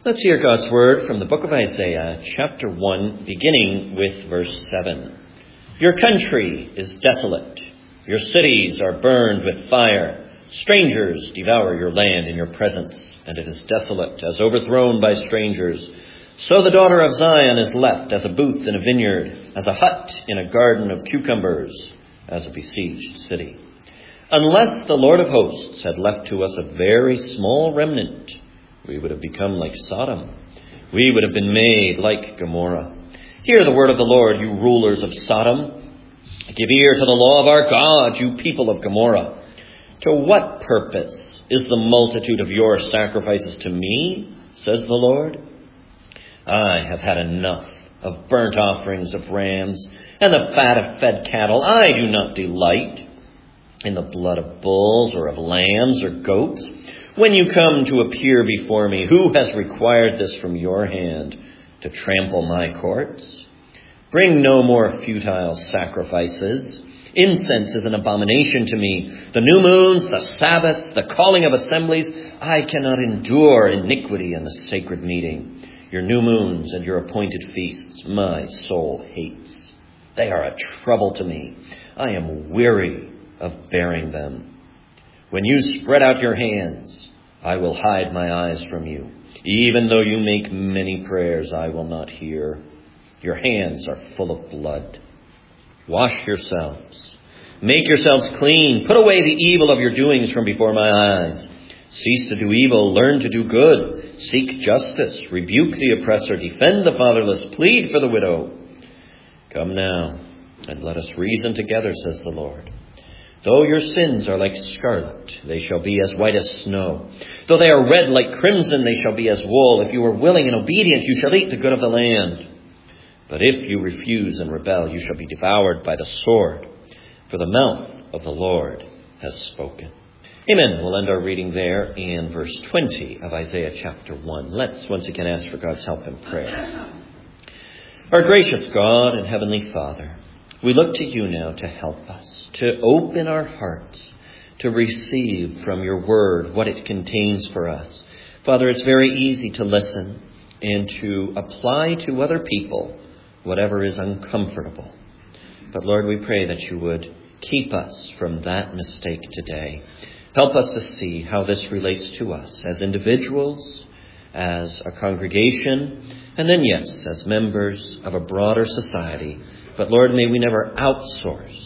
Let's hear God's word from the book of Isaiah, chapter 1, beginning with verse 7. Your country is desolate. Your cities are burned with fire. Strangers devour your land in your presence, and it is desolate, as overthrown by strangers. So the daughter of Zion is left as a booth in a vineyard, as a hut in a garden of cucumbers, as a besieged city. Unless the Lord of hosts had left to us a very small remnant, we would have become like Sodom. We would have been made like Gomorrah. Hear the word of the Lord, you rulers of Sodom. Give ear to the law of our God, you people of Gomorrah. To what purpose is the multitude of your sacrifices to me, says the Lord? I have had enough of burnt offerings of rams and the fat of fed cattle. I do not delight in the blood of bulls or of lambs or goats. When you come to appear before me, who has required this from your hand to trample my courts? Bring no more futile sacrifices. Incense is an abomination to me. The new moons, the Sabbaths, the calling of assemblies. I cannot endure iniquity in the sacred meeting. Your new moons and your appointed feasts, my soul hates. They are a trouble to me. I am weary of bearing them. When you spread out your hands, I will hide my eyes from you. Even though you make many prayers, I will not hear. Your hands are full of blood. Wash yourselves. Make yourselves clean. Put away the evil of your doings from before my eyes. Cease to do evil. Learn to do good. Seek justice. Rebuke the oppressor. Defend the fatherless. Plead for the widow. Come now, and let us reason together, says the Lord. Though your sins are like scarlet, they shall be as white as snow. Though they are red like crimson, they shall be as wool. If you are willing and obedient, you shall eat the good of the land. But if you refuse and rebel, you shall be devoured by the sword. For the mouth of the Lord has spoken. Amen. We'll end our reading there in verse 20 of Isaiah chapter 1. Let's once again ask for God's help in prayer. Our gracious God and Heavenly Father, we look to you now to help us, to open our hearts, to receive from your word what it contains for us. Father, it's very easy to listen and to apply to other people whatever is uncomfortable. But Lord, we pray that you would keep us from that mistake today. Help us to see how this relates to us as individuals, as a congregation, and then, yes, as members of a broader society. But Lord, may we never outsource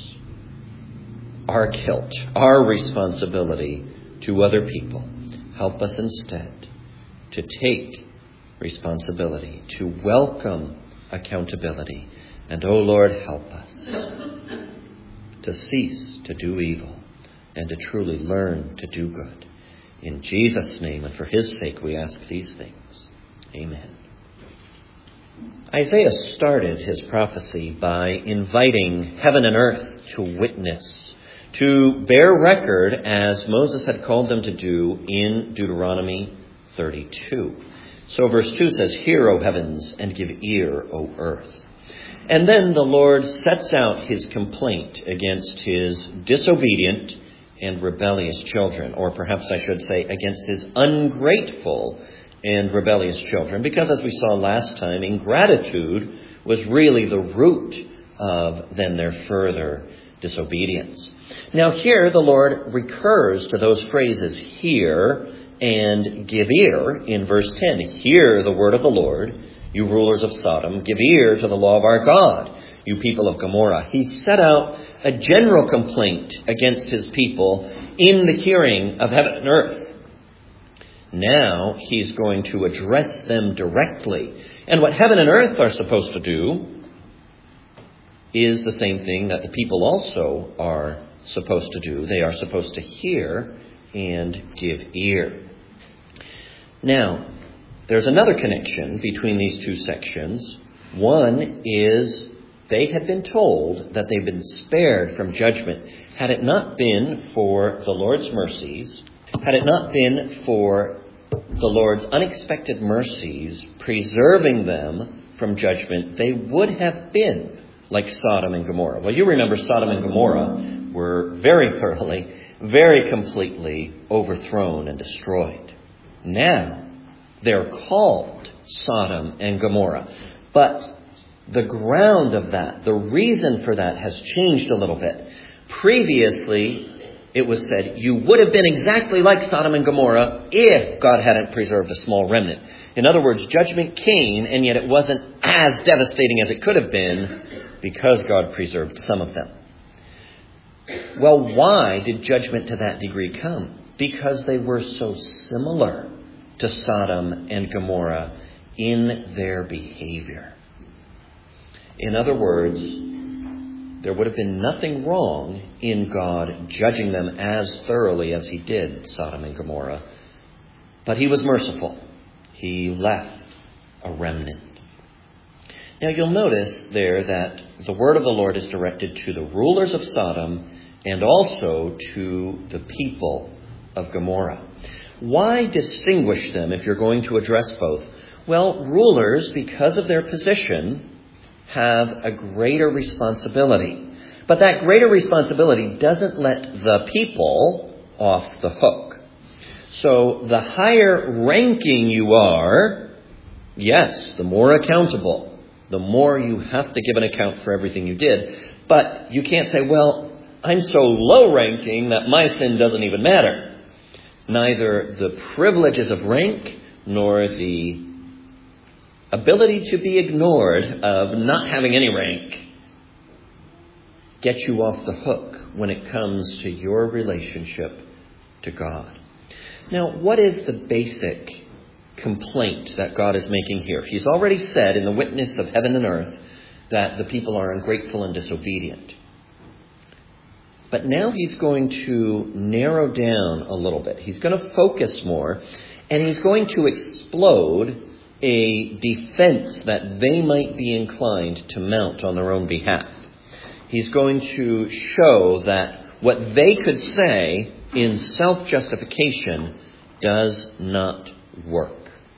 our guilt, our responsibility to other people. Help us instead to take responsibility, to welcome accountability. And, oh Lord, help us to cease to do evil and to truly learn to do good. In Jesus' name and for his sake we ask these things. Amen. Isaiah started his prophecy by inviting heaven and earth to witness, to bear record as Moses had called them to do in Deuteronomy 32. So verse 2 says, "Hear, O heavens, and give ear, O earth." And then the Lord sets out his complaint against his disobedient and rebellious children, or perhaps I should say against his ungrateful and rebellious children, because as we saw last time, ingratitude was really the root of then their further disobedience. Now here the Lord recurs to those phrases, hear and give ear, in verse 10. Hear the word of the Lord, you rulers of Sodom. Give ear to the law of our God, you people of Gomorrah. He set out a general complaint against his people in the hearing of heaven and earth. Now he's going to address them directly. And what heaven and earth are supposed to do is the same thing that the people also are supposed to do. They are supposed to hear and give ear. Now, there's another connection between these two sections. One is they had been told that they've been spared from judgment. Had it not been for the Lord's mercies, had it not been for the Lord's unexpected mercies preserving them from judgment, they would have been like Sodom and Gomorrah. Well, you remember Sodom and Gomorrah were very thoroughly, very completely overthrown and destroyed. Now, They're called Sodom and Gomorrah. But the ground of that, the reason for that has changed a little bit. Previously, it was said, you would have been exactly like Sodom and Gomorrah if God hadn't preserved a small remnant. In other words, judgment came, and yet it wasn't as devastating as it could have been because God preserved some of them. Well, why did judgment to that degree come? Because they were so similar to Sodom and Gomorrah in their behavior. In other words, there would have been nothing wrong in God judging them as thoroughly as he did Sodom and Gomorrah. But he was merciful. He left a remnant. Now you'll notice there that the word of the Lord is directed to the rulers of Sodom and also to the people of Gomorrah. Why distinguish them if you're going to address both? Well, rulers, because of their position, have a greater responsibility. But that greater responsibility doesn't let the people off the hook. So the higher ranking you are, yes, the more accountable, the more you have to give an account for everything you did. But you can't say, well, I'm so low ranking that my sin doesn't even matter. Neither the privileges of rank nor the ability to be ignored of not having any rank get you off the hook when it comes to your relationship to God. Now, what is the basic complaint that God is making here? He's already said in the witness of heaven and earth that the people are ungrateful and disobedient. But now he's going to narrow down a little bit. He's going to focus more, and he's going to explode a defense that they might be inclined to mount on their own behalf. He's going to show that what they could say in self-justification does not work.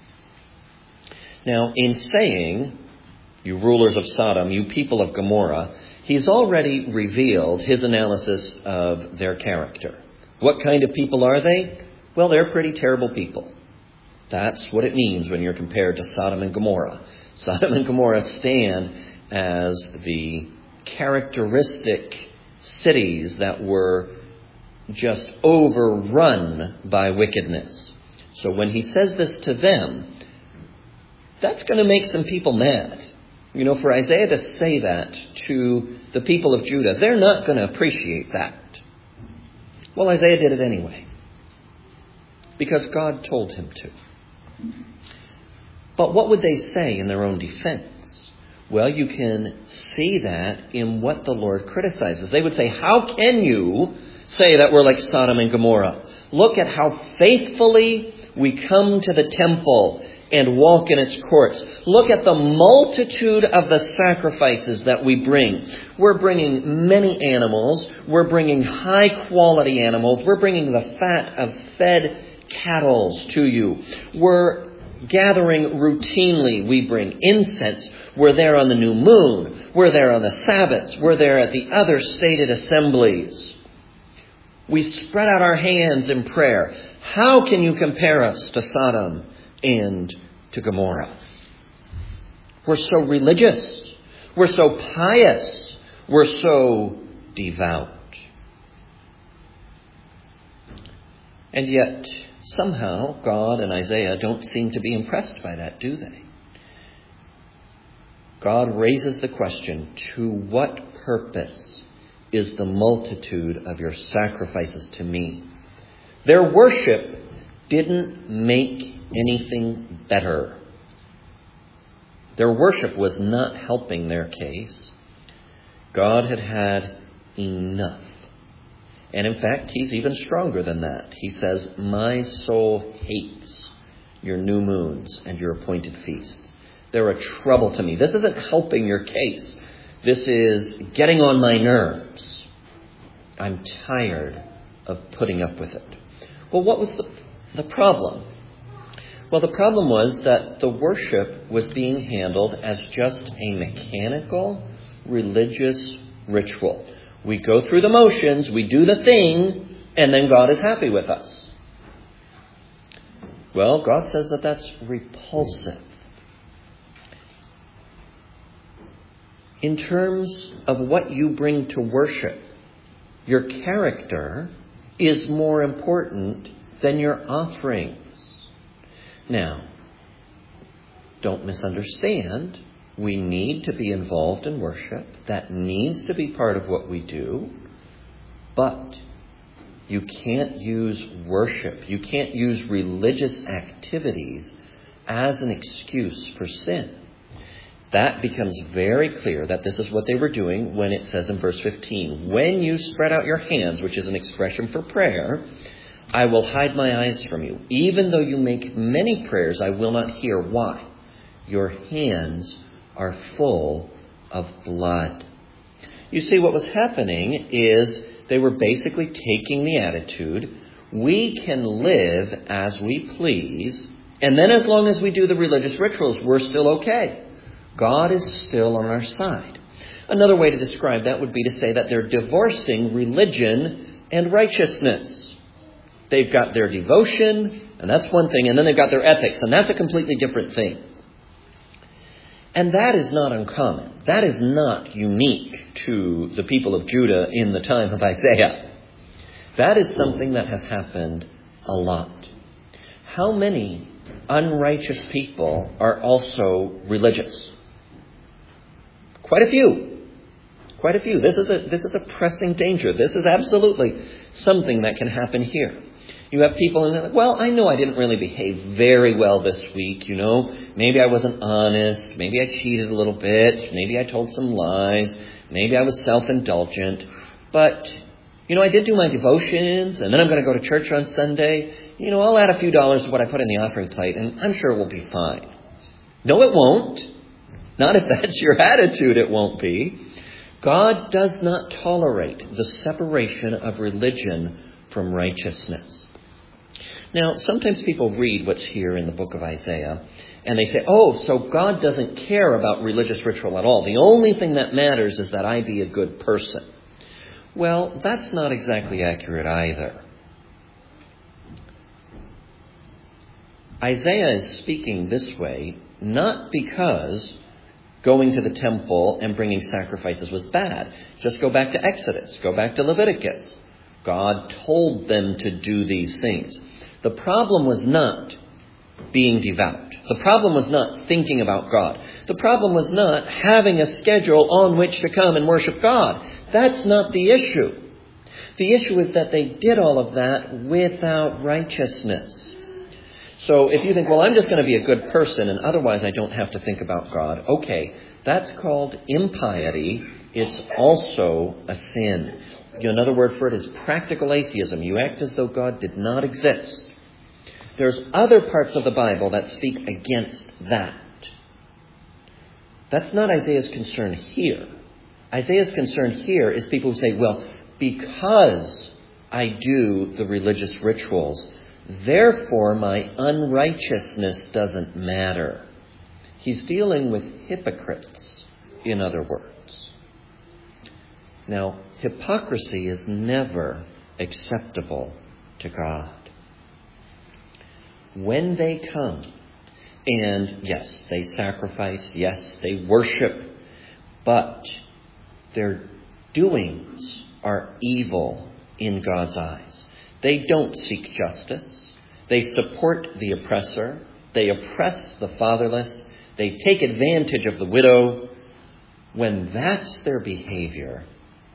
Now, in saying, you rulers of Sodom, you people of Gomorrah, he's already revealed his analysis of their character. What kind of people are they? Well, they're pretty terrible people. That's what it means when you're compared to Sodom and Gomorrah. Sodom and Gomorrah stand as the characteristic cities that were just overrun by wickedness. So when he says this to them, that's going to make some people mad. You know, for Isaiah to say that to the people of Judah, they're not going to appreciate that. Well, Isaiah did it anyway, because God told him to. But what would they say in their own defense? Well, you can see that in what the Lord criticizes. They would say, how can you say that we're like Sodom and Gomorrah? Look at how faithfully we come to the temple and walk in its courts. Look at the multitude of the sacrifices that we bring. We're bringing many animals. We're bringing high quality animals. We're bringing the fat of fed cattle to you. We're gathering routinely. We bring incense. We're there on the new moon. We're there on the Sabbaths. We're there at the other stated assemblies. We spread out our hands in prayer. How can you compare us to Sodom and to Gomorrah? We're so religious. We're so pious. We're so devout. And yet, somehow, God and Isaiah don't seem to be impressed by that, do they? God raises the question, to what purpose is the multitude of your sacrifices to me? Their worship didn't make anything better. Their worship was not helping their case. God had had enough. And in fact, he's even stronger than that. He says, my soul hates your new moons and your appointed feasts. They're a trouble to me. This isn't helping your case. This is getting on my nerves. I'm tired of putting up with it. Well, what was the problem? Well, the problem was that the worship was being handled as just a mechanical religious ritual. We go through the motions, we do the thing, and then God is happy with us. Well, God says that that's repulsive. In terms of what you bring to worship, your character is more important than your offerings. Now, don't misunderstand. We need to be involved in worship. That needs to be part of what we do. But you can't use worship, you can't use religious activities as an excuse for sin. That becomes very clear that this is what they were doing when it says in verse 15, when you spread out your hands, which is an expression for prayer, I will hide my eyes from you. Even though you make many prayers, I will not hear. Why? Your hands are full of blood. You see, what was happening is they were basically taking the attitude, we can live as we please, and then as long as we do the religious rituals, we're still okay. God is still on our side. Another way to describe that would be to say that they're divorcing religion and righteousness. They've got their devotion, and that's one thing, and then they've got their ethics, and that's a completely different thing. And that is not uncommon. That is not unique to the people of Judah in the time of Isaiah. That is something that has happened a lot. How many unrighteous people are also religious? Quite a few. Quite a few. This is a pressing danger. This is absolutely something that can happen here. You have people and they're like, well, I know I didn't really behave very well this week, Maybe I wasn't honest. Maybe I cheated a little bit. Maybe I told some lies. Maybe I was self-indulgent. But, I did do my devotions, and then I'm going to go to church on Sunday. I'll add a few dollars to what I put in the offering plate, and I'm sure it will be fine. No, it won't. Not if that's your attitude, it won't be. God does not tolerate the separation of religion from righteousness. Now, sometimes people read what's here in the book of Isaiah, and they say, so God doesn't care about religious ritual at all. The only thing that matters is that I be a good person. Well, that's not exactly accurate either. Isaiah is speaking this way, not because going to the temple and bringing sacrifices was bad. Just go back to Exodus. Go back to Leviticus. God told them to do these things. The problem was not being devout. The problem was not thinking about God. The problem was not having a schedule on which to come and worship God. That's not the issue. The issue is that they did all of that without righteousness. So if you think, well, I'm just going to be a good person and otherwise I don't have to think about God. Okay, that's called impiety. It's also a sin. Another word for it is practical atheism. You act as though God did not exist. There's other parts of the Bible that speak against that. That's not Isaiah's concern here. Isaiah's concern here is people who say, well, because I do the religious rituals, therefore my unrighteousness doesn't matter. He's dealing with hypocrites, in other words. Now, hypocrisy is never acceptable to God. When they come, and yes, they sacrifice, yes, they worship, but their doings are evil in God's eyes. They don't seek justice. They support the oppressor. They oppress the fatherless. They take advantage of the widow. When that's their behavior,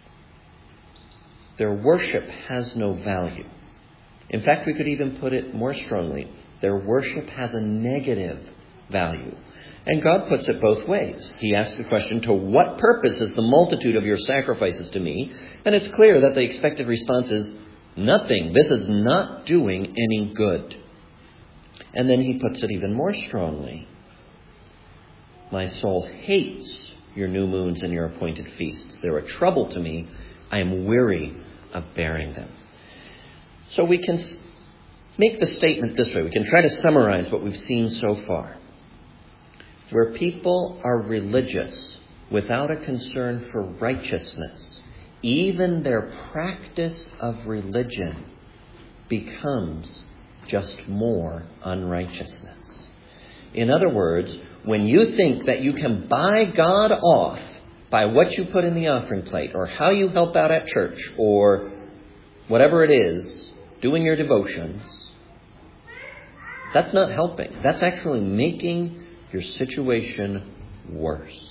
their worship has no value. In fact, we could even put it more strongly. Their worship has a negative value. And God puts it both ways. He asks the question, to what purpose is the multitude of your sacrifices to me? And it's clear that the expected response is nothing. This is not doing any good. And then he puts it even more strongly. My soul hates your new moons and your appointed feasts. They're a trouble to me. I am weary of bearing them. So we can make the statement this way. We can try to summarize what we've seen so far. Where people are religious without a concern for righteousness, even their practice of religion becomes just more unrighteousness. In other words, when you think that you can buy God off by what you put in the offering plate, or how you help out at church, or whatever it is, doing your devotions, that's not helping. That's actually making your situation worse.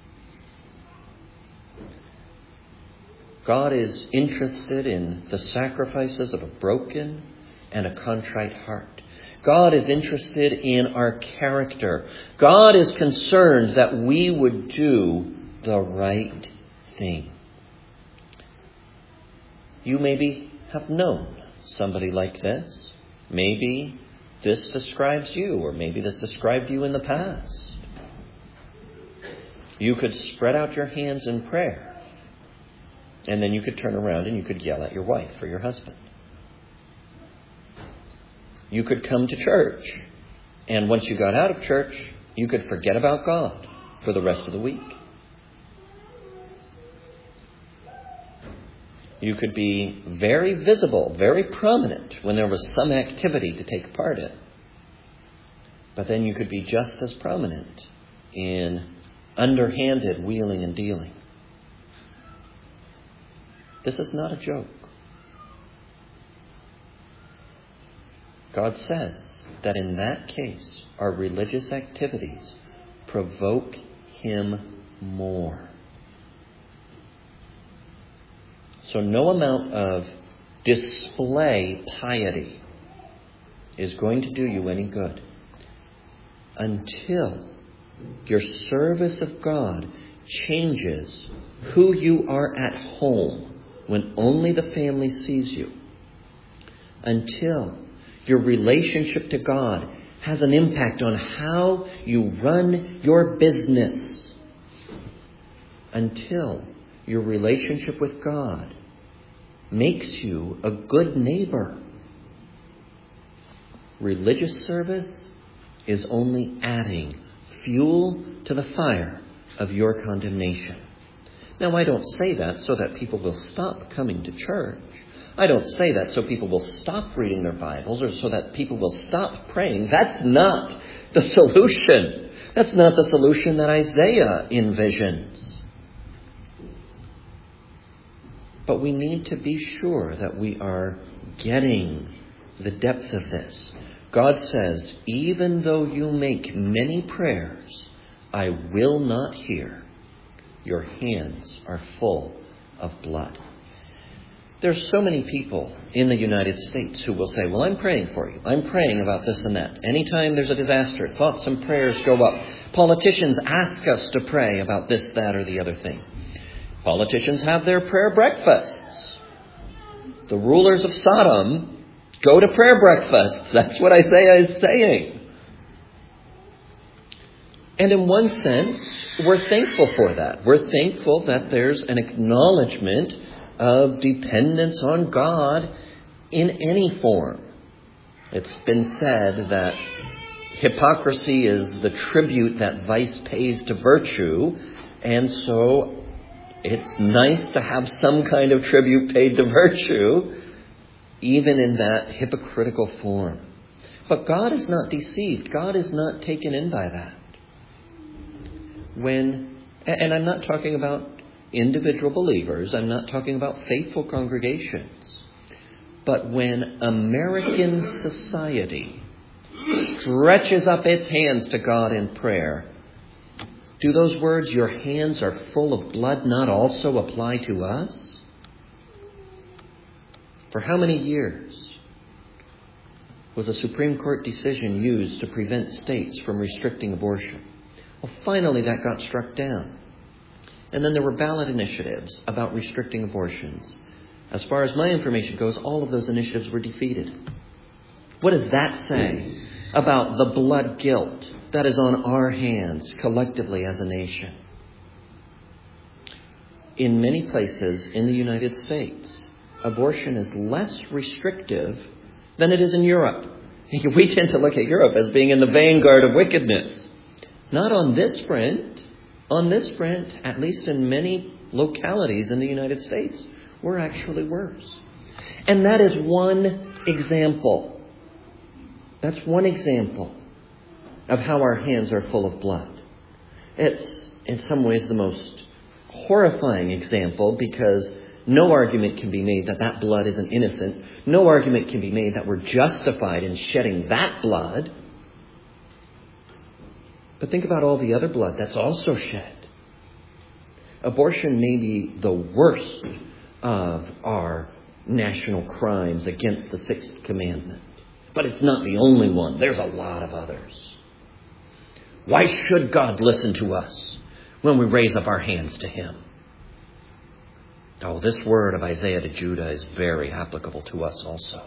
God is interested in the sacrifices of a broken and a contrite heart. God is interested in our character. God is concerned that we would do the right thing. You maybe have known somebody like this. Maybe this describes you, or maybe this described you in the past. You could spread out your hands in prayer, and then you could turn around and you could yell at your wife or your husband. You could come to church, and once you got out of church, you could forget about God for the rest of the week. You could be very visible, very prominent when there was some activity to take part in. But then you could be just as prominent in underhanded wheeling and dealing. This is not a joke. God says that in that case, our religious activities provoke Him more. So no amount of display piety is going to do you any good until your service of God changes who you are at home when only the family sees you. Until your relationship to God has an impact on how you run your business. Until your relationship with God makes you a good neighbor. Religious service is only adding fuel to the fire of your condemnation. Now, I don't say that so that people will stop coming to church. I don't say that so people will stop reading their Bibles or so that people will stop praying. That's not the solution. That's not the solution that Isaiah envisions. But we need to be sure that we are getting the depth of this. God says, even though you make many prayers, I will not hear. Your hands are full of blood. There's so many people in the United States who will say, well, I'm praying for you. I'm praying about this and that. Anytime there's a disaster, thoughts and prayers go up. Politicians ask us to pray about this, that, or the other thing. Politicians have their prayer breakfasts. The rulers of Sodom go to prayer breakfasts. That's what Isaiah is saying. And in one sense, we're thankful for that. We're thankful that there's an acknowledgement of dependence on God in any form. It's been said that hypocrisy is the tribute that vice pays to virtue, and so it's nice to have some kind of tribute paid to virtue, even in that hypocritical form. But God is not deceived. God is not taken in by that. And I'm not talking about individual believers. I'm not talking about faithful congregations. But when American society stretches up its hands to God in prayer, do those words, your hands are full of blood, not also apply to us? For how many years was a Supreme Court decision used to prevent states from restricting abortion? Well, finally that got struck down. And then there were ballot initiatives about restricting abortions. As far as my information goes, all of those initiatives were defeated. What does that say about the blood guilt that is on our hands collectively as a nation? In many places in the United States, abortion is less restrictive than it is in Europe. We tend to look at Europe as being in the vanguard of wickedness. Not on this front. On this front, at least in many localities in the United States, we're actually worse. And that is one example. That's one example of how our hands are full of blood. It's in some ways the most horrifying example, because no argument can be made that that blood isn't innocent. No argument can be made that we're justified in shedding that blood. But think about all the other blood that's also shed. Abortion may be the worst of our national crimes against the Sixth Commandment, but it's not the only one. There's a lot of others. Why should God listen to us when we raise up our hands to Him? Oh, this word of Isaiah to Judah is very applicable to us also.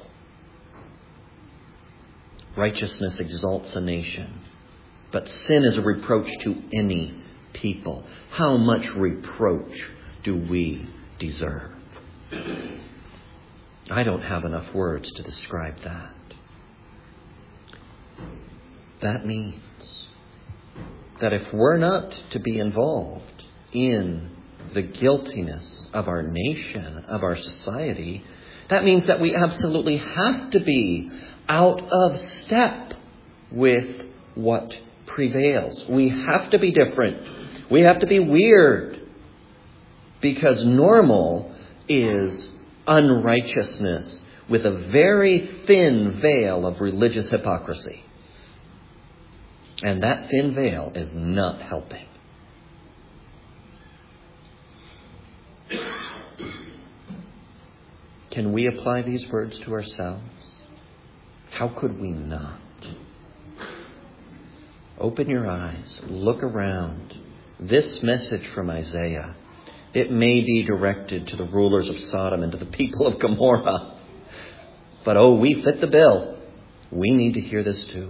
Righteousness exalts a nation, but sin is a reproach to any people. How much reproach do we deserve? I don't have enough words to describe that. That means that if we're not to be involved in the guiltiness of our nation, of our society, that means that we absolutely have to be out of step with what prevails. We have to be different. We have to be weird, because normal is unrighteousness with a very thin veil of religious hypocrisy. And that thin veil is not helping. Can we apply these words to ourselves? How could we not? Open your eyes. Look around. This message from Isaiah, it may be directed to the rulers of Sodom and to the people of Gomorrah. But we fit the bill. We need to hear this too.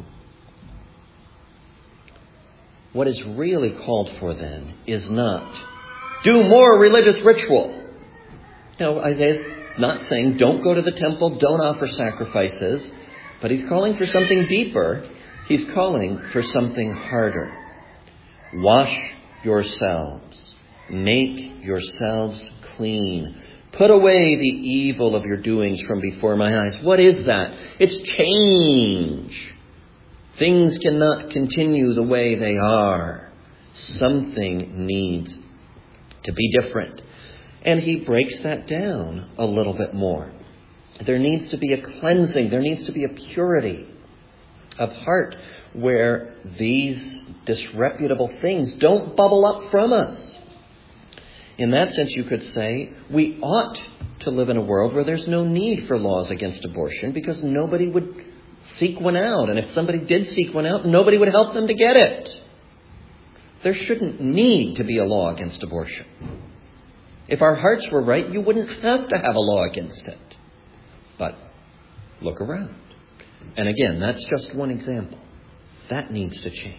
What is really called for then is not do more religious ritual. Isaiah's not saying don't go to the temple, don't offer sacrifices, but he's calling for something deeper. He's calling for something harder. Wash yourselves. Make yourselves clean. Put away the evil of your doings from before my eyes. What is that? It's change. Things cannot continue the way they are. Something needs to be different. And he breaks that down a little bit more. There needs to be a cleansing. There needs to be a purity of heart where these disreputable things don't bubble up from us. In that sense, you could say we ought to live in a world where there's no need for laws against abortion, because nobody would seek one out. And if somebody did seek one out, nobody would help them to get it. There shouldn't need to be a law against abortion. If our hearts were right, you wouldn't have to have a law against it. But look around. And again, that's just one example. That needs to change.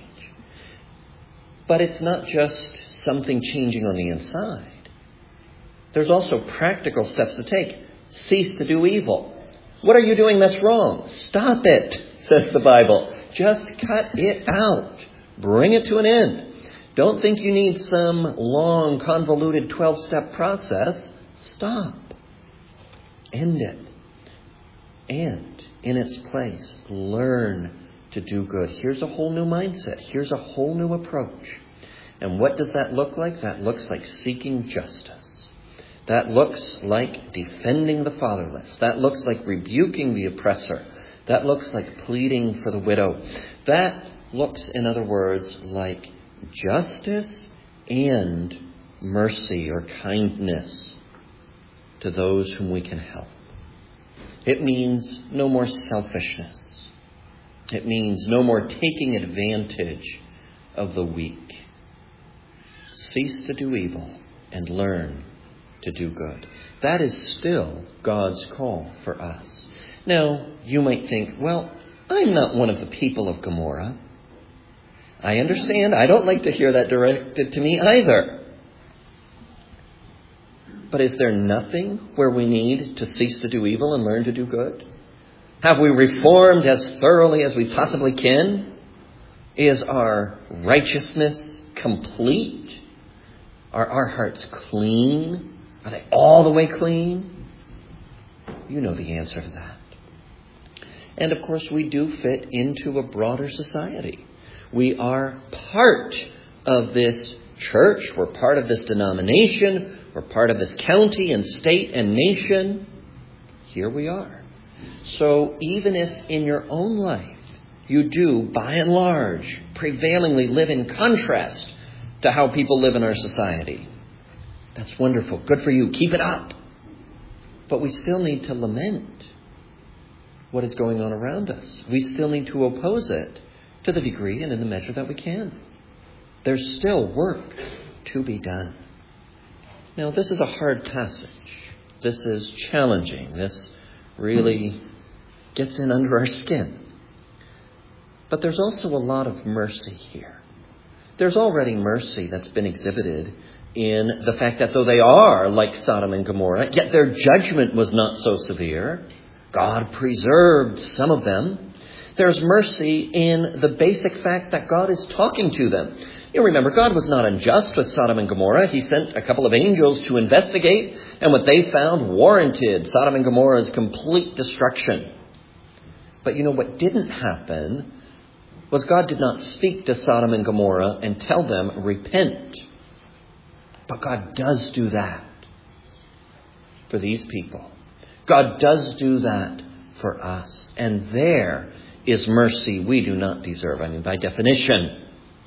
But it's not just something changing on the inside. There's also practical steps to take. Cease to do evil. What are you doing that's wrong? Stop it, says the Bible. Just cut it out. Bring it to an end. Don't think you need some long, convoluted 12-step process. Stop. End it. And in its place, learn to do good. Here's a whole new mindset. Here's a whole new approach. And what does that look like? That looks like seeking justice. That looks like defending the fatherless. That looks like rebuking the oppressor. That looks like pleading for the widow. That looks, in other words, like justice and mercy or kindness to those whom we can help. It means no more selfishness. It means no more taking advantage of the weak. Cease to do evil and learn to do good. That is still God's call for us. Now, you might think, well, I'm not one of the people of Gomorrah. I understand. I don't like to hear that directed to me either. But is there nothing where we need to cease to do evil and learn to do good? Have we reformed as thoroughly as we possibly can? Is our righteousness complete? Are our hearts clean? Are they all the way clean? You know the answer to that. And of course, we do fit into a broader society. We are part of this church. We're part of this denomination. We're part of this county and state and nation. Here we are. So even if in your own life you do, by and large, prevailingly live in contrast to how people live in our society, that's wonderful. Good for you. Keep it up. But we still need to lament what is going on around us. We still need to oppose it to the degree and in the measure that we can. There's still work to be done. Now, this is a hard passage. This is challenging. This really gets in under our skin. But there's also a lot of mercy here. There's already mercy that's been exhibited in the fact that though they are like Sodom and Gomorrah, yet their judgment was not so severe. God preserved some of them. There's mercy in the basic fact that God is talking to them. You remember, God was not unjust with Sodom and Gomorrah. He sent a couple of angels to investigate, and what they found warranted Sodom and Gomorrah's complete destruction. But you know what didn't happen was God did not speak to Sodom and Gomorrah and tell them, repent. But God does do that for these people. God does do that for us. And there is mercy we do not deserve. I mean, by definition.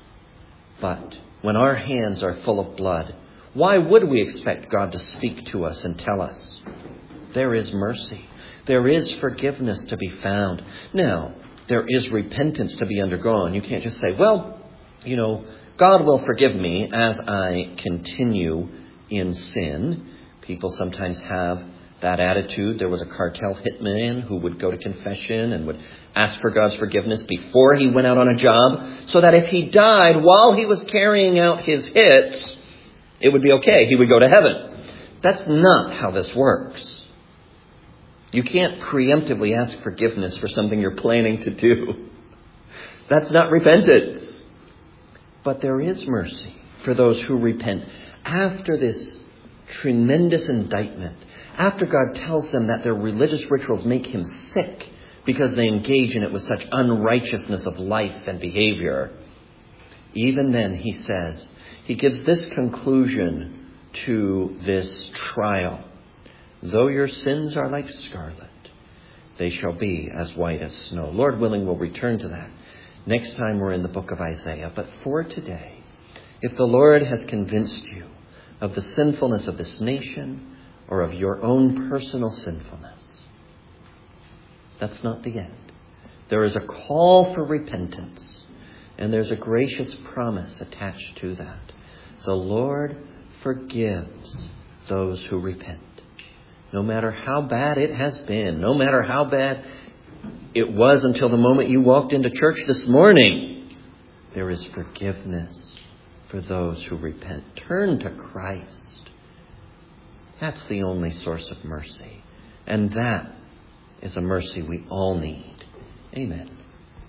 But when our hands are full of blood, why would we expect God to speak to us and tell us? There is mercy. There is forgiveness to be found. Now, there is repentance to be undergone. You can't just say, well, you know, God will forgive me as I continue in sin. People sometimes have that attitude. There was a cartel hitman who would go to confession and would ask for God's forgiveness before he went out on a job, so that if he died while he was carrying out his hits, it would be okay. He would go to heaven. That's not how this works. You can't preemptively ask forgiveness for something you're planning to do. That's not repentance. But there is mercy for those who repent after this tremendous indictment. After God tells them that their religious rituals make him sick because they engage in it with such unrighteousness of life and behavior, even then he says, he gives this conclusion to this trial. Though your sins are like scarlet, they shall be as white as snow. Lord willing, we'll return to that next time we're in the book of Isaiah. But for today, if the Lord has convinced you of the sinfulness of this nation or of your own personal sinfulness, that's not the end. There is a call for repentance, and there's a gracious promise attached to that. The Lord forgives those who repent. No matter how bad it has been, no matter how bad it was until the moment you walked into church this morning, there is forgiveness for those who repent. Turn to Christ. That's the only source of mercy. And that is a mercy we all need. Amen.